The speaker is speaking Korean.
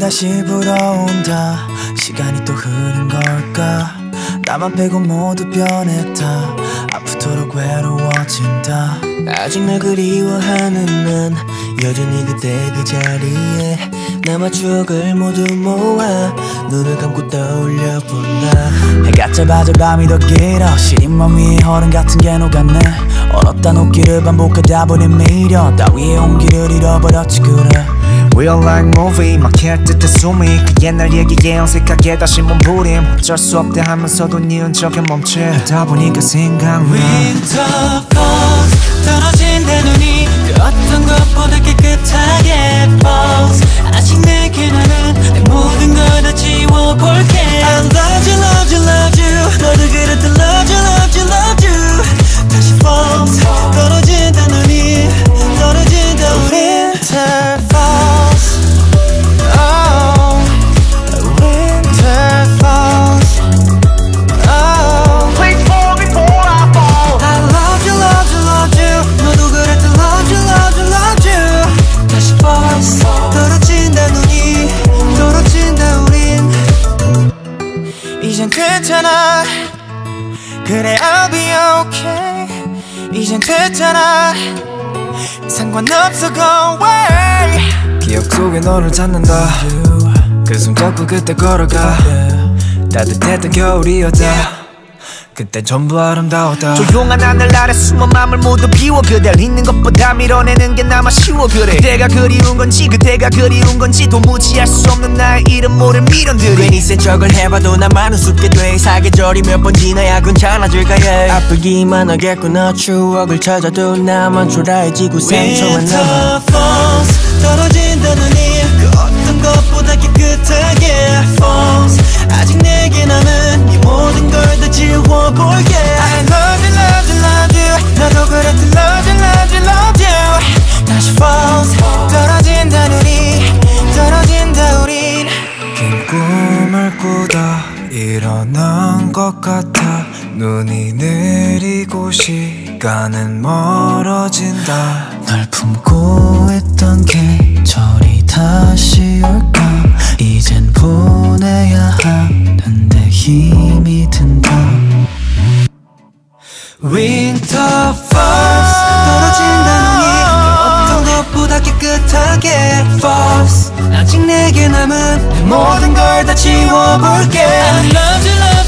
다시 불어온다. 시간이 또 흐른 걸까. 나만 빼고 모두 변했다. 아프도록 외로워진다. 아직 날 그리워하는 난 여전히 그때 그 자리에 남아 추억을 모두 모아 눈을 감고 떠올려 본다. 해가 짧아져 밤이 더 길어. 시린 맘 위에 얼음 같은 게 녹았네. 얼었다 녹기를 반복하다 보니 미련 따위의 온기를 잃어버렸지 그래. Real life movie 막힐 듯한 숨이 그 옛날 얘기에 어색하게 다시 몸부림. 어쩔 수 없대 하면서도 니은 적에 멈추다 보니까 생각나. Winter falls 떨어진 내 눈이 그 어떤 것보다 깨끗하게 falls. 아직 내게 나는 내 모든 걸 다 지워볼게. I love you love you love you. 너도 그랬던 love you love you love you. 다시 falls 떨어진다 눈이 떨어진다 우리. Winter falls oh winter falls oh please fall before I fall. I love you love you love you. 너도 그랬던 love you love you love you. 다시 falls 떨어진다 눈이 떨어진다 우린. 이젠 괜찮아 그래 I'll be okay. 이젠 괜찮아 상관없어 go away. 기억 속에 너를 찾는다. 그 손잡고 그때 걸어가. 따뜻했던 겨울이었다. 그때 전부 아름다웠다. 조용한 하늘 아래 숨은 맘을 모두 비워. 그댈 잊는 것보다 밀어내는 게 나만 쉬워. 그래 그대가 그리운 건지 그대가 그리운 건지 도무지 알 수 없는 나의 이름 모를 미련들이. 괜히 센 척을 해봐도 나만 우습게 돼. 사계절이 몇 번 지나야 괜찮아질까 해. 아프기만 하겠구나. 추억을 찾아도 나만 초라해지고 상처만 남아. Winter falls 떨어진다 눈이 그 어떤 것보다 깨끗하게 falls. 아직 내게 남은 이 모든 걸 다 지워볼게. I love you love you love you. 나도 그랬던 love you love you love you. 다시 falls 떨어진다 눈이 떨어진다 우린. 긴 꿈을 꾸다 일어난 것 같아. 눈이 내리고 시간은 멀어진다. 널 품고 있던 계절이 다시 올까. 이젠 보내야 하는데 힘이 든다. Winter falls 떨어진다 눈이 어떤 것보다 깨끗하게 falls. 아직 내게 남은 내 모든 걸 다 지워볼게. I love you love